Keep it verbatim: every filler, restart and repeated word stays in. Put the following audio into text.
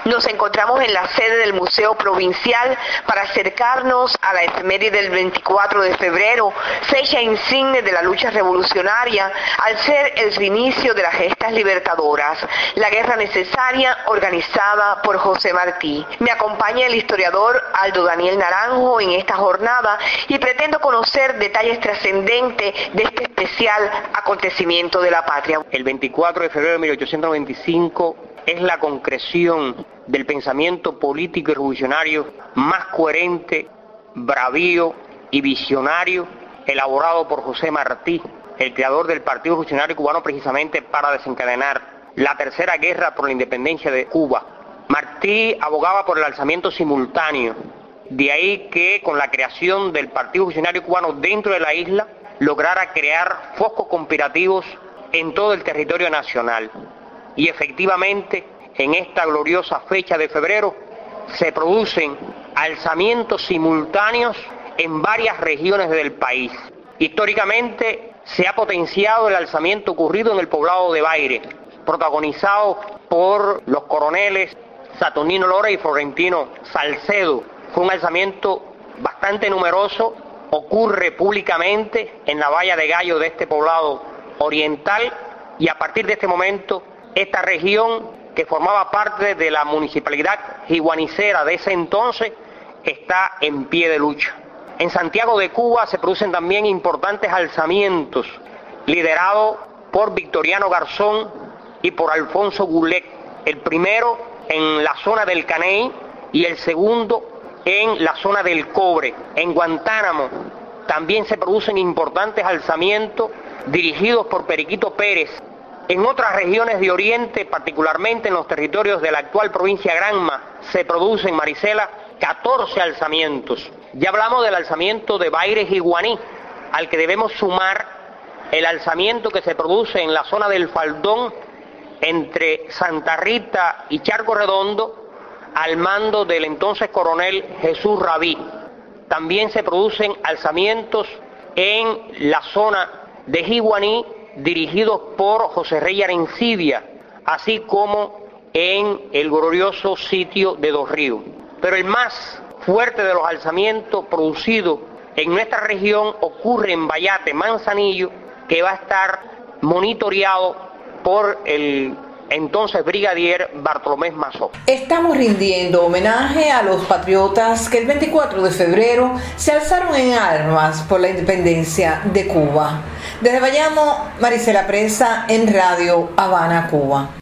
Nos encontramos en la sede del Museo Provincial para acercarnos a la efeméride del veinticuatro de febrero, fecha insigne de la lucha revolucionaria, al ser el reinicio de las gestas libertadoras, la guerra necesaria organizada por José Martí. Me acompaña el historiador Aldo Daniel Naranjo en esta jornada y pretendo conocer detalles trascendentes de este especial acontecimiento de la patria. El veinticuatro de febrero de mil ochocientos noventa y cinco es la concreción del pensamiento político y revolucionario más coherente, bravío y visionario elaborado por José Martí, el creador del Partido Revolucionario Cubano, precisamente para desencadenar la tercera guerra por la independencia de Cuba. Martí abogaba por el alzamiento simultáneo, de ahí que con la creación del Partido Revolucionario Cubano dentro de la isla lograra crear focos conspirativos en todo el territorio nacional. Y efectivamente, en esta gloriosa fecha de febrero, se producen alzamientos simultáneos en varias regiones del país. Históricamente se ha potenciado el alzamiento ocurrido en el poblado de Baire, protagonizado por los coroneles Saturnino Lora y Florentino Salcedo. Fue un alzamiento bastante numeroso, ocurre públicamente en la Valla de Gallo de este poblado oriental, y a partir de este momento esta región, que formaba parte de la municipalidad jiguanicera de ese entonces, está en pie de lucha. En Santiago de Cuba se producen también importantes alzamientos, liderados por Victoriano Garzón y por Alfonso Goulet, el primero en la zona del Caney y el segundo en la zona del Cobre. En Guantánamo también se producen importantes alzamientos dirigidos por Periquito Pérez. En otras regiones de Oriente, particularmente en los territorios de la actual provincia Granma, se producen, Marisela, catorce alzamientos. Ya hablamos del alzamiento de Baire y Guaní, al que debemos sumar el alzamiento que se produce en la zona del Faldón, entre Santa Rita y Charco Redondo, al mando del entonces coronel Jesús Rabí. También se producen alzamientos en la zona de Jiguaní, dirigidos por José Rey Arencibia, así como en el glorioso sitio de Dos Ríos. Pero el más fuerte de los alzamientos producidos en nuestra región ocurre en Vallate, Manzanillo, que va a estar monitoreado por el entonces brigadier Bartolomé Mazó. Estamos rindiendo homenaje a los patriotas que el veinticuatro de febrero se alzaron en armas por la independencia de Cuba. Desde Bayamo, Marisela Presa en Radio Habana, Cuba.